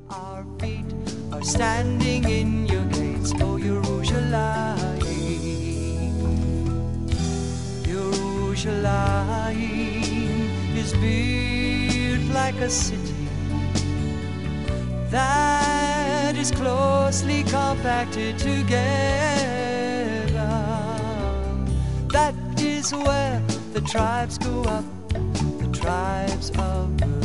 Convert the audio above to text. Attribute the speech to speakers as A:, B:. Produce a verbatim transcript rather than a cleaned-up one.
A: Our feet are standing in your gates, oh Yerushalayim, Yerushalayim is built like a city that is closely compacted together. That is where the tribes go up, the tribes of the